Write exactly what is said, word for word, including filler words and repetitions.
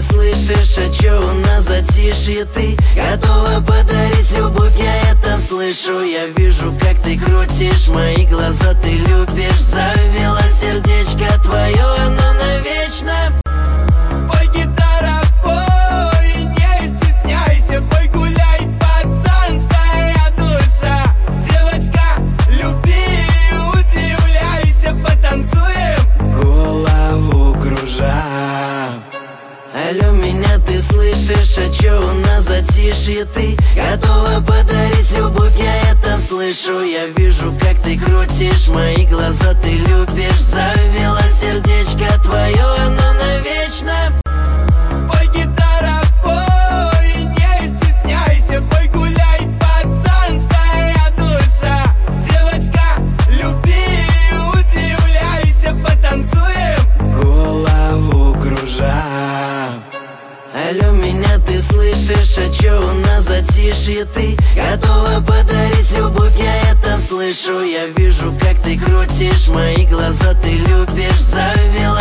слышишь, а чё у нас затишье? Ты готова подарить любовь, я это слышу. Я вижу, как ты крутишь мои глаза, ты любишь. Завела сердечко твое, оно навечно. Пой, гитара, пой, не стесняйся, пой, гуляй, пацанская душа. Девочка, люби, удивляйся, потанцуем, голову кружа. Алло, меня ты слышишь, а чё у нас затишье? Ты готова подарить любовь, я это слышу. Я вижу, как ты крутишь мои глаза, ты любишь. Завела сердечко твое, оно навечно. Пой, гитара, пой, не стесняйся, пой, гуляй, пацанская душа. Девочка, люби, удивляйся, потанцуем, голову кружа. Алло, меня ты слышишь, а чё у нас затишье? Ты готова подарить любовь, я это слышу. Я вижу, как ты крутишь мои глаза, ты любишь. Завела